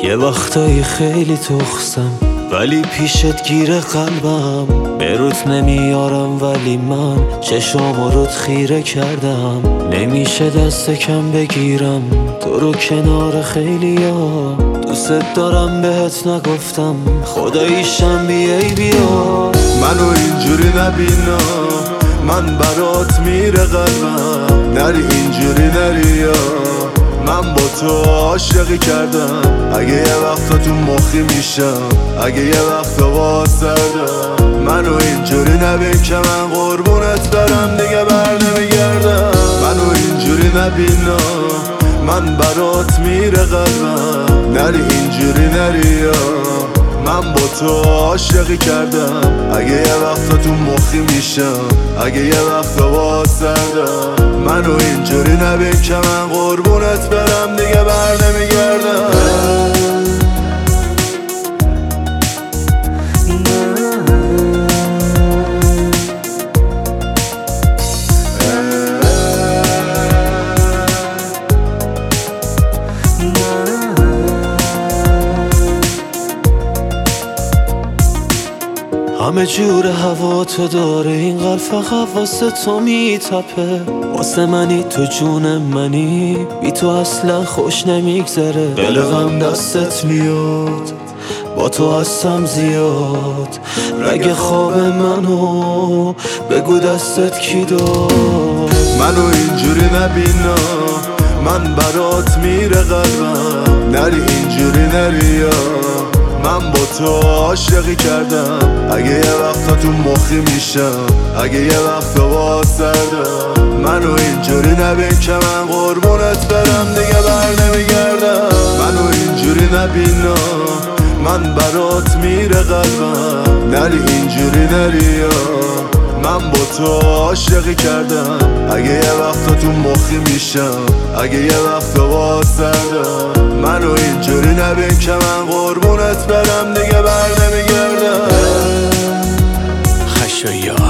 یه وقتایی خیلی تخصم ولی پیشت گیره قلبم. به روت نمیارم ولی من چشام رود خیره کردم. نمیشه دست کم بگیرم تو رو کنار خیلیا. دوست دارم بهت نگفتم خداییشم بیای بیا. منو اینجوری نبینا من برات میره قلبم. نری اینجوری نریا من با تو عاشقی کردم. اگه یه وقتا تو مخی میشم اگه یه وقتا با سردم. منو اینجوری نبین که من قربونت برم دیگه بر نمیگردم. منو اینجوری نبینا من برات میره قلبم. نری اینجوری نریا من با تو عاشقی کردم. اگه یه وقتا تو مخی میشم اگه یه وقتا با سردم. منو اینجوری نبین که من قربونت برم دیگه بر نمیگردم. همه جور هوا تو داره این قلب فقط واسه تو میتپه. واسه منی تو جون منی بی تو اصلا خوش نمیگذره. قلقم دستت میاد با تو هستم زیاد. رگ خواب منو بگو دستت کی داد. منو اینجوری نبینا من برات میره قلبم. نری اینجوری نریا من با تو عاشقی کردم. اگه یه وقتا تو مخی میشم اگه یه وقتا با سردم. منو اینجوری نبین که من قربونت برم دیگه بر نمیگردم. منو اینجوری نبینا من برات میره قلبم. نری اینجوری نریا من با تو عاشقی کردم. اگه یه وقتا تو مخی میشم اگه یه وقتا با سردم. منو اینجوری نبین که من قربونت برم دیگه بر نمیگردم. خشایار